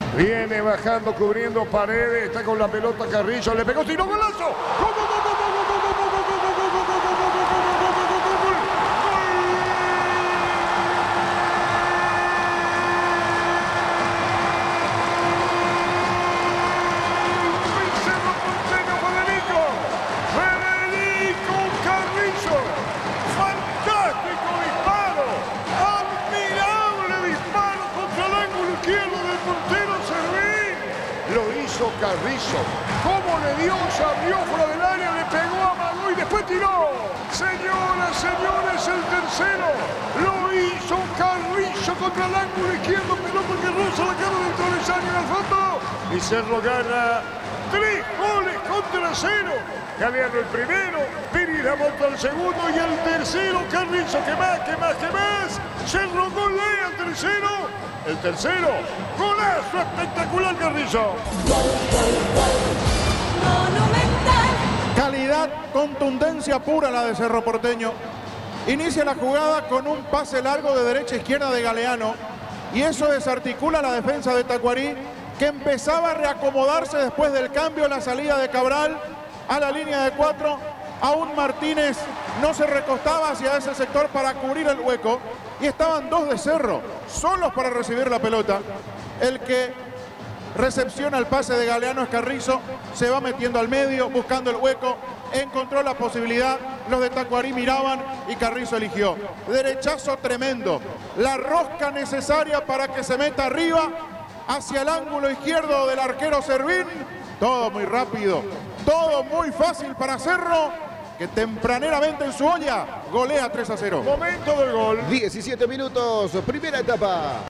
Viene bajando, cubriendo paredes. Está con la pelota Carrillo. Le pegó, tiró golazo. ¡Gol, gol, gol, gol, gol, gol, gol, gol, gol, gol, gol, gol, gol, gol, gol, gol! Carrillo, cómo le dio, se abrió fuera del área, le pegó a Magó y después tiró. Señoras, señores, el tercero lo hizo Carrillo contra el ángulo izquierdo, pelota que roza la cara del travesaño al fondo. Y Cerro gana 3 goles contra 0. Galeano el primero, Pereira monta el segundo y el tercero Carrillo, que más. Cerro golea al tercero. El tercero, golazo espectacular Carrillo. Calidad, contundencia pura la de Cerro Porteño. Inicia la jugada con un pase largo de derecha a izquierda de Galeano. Y eso desarticula la defensa de Tacuarí, que empezaba a reacomodarse después del cambio en la salida de Cabral a la línea de 4. Aún Martínez no se recostaba hacia ese sector para cubrir el hueco. Y estaban 2 de Cerro, solos para recibir la pelota. El que recepciona el pase de Galeano es Carrizo, se va metiendo al medio, buscando el hueco, encontró la posibilidad, los de Tacuarí miraban y Carrizo eligió. Derechazo tremendo, la rosca necesaria para que se meta arriba, hacia el ángulo izquierdo del arquero Servín. Todo muy rápido, todo muy fácil para Cerro, que tempraneramente en su olla golea 3-0. Momento del gol. 17 minutos, primera etapa.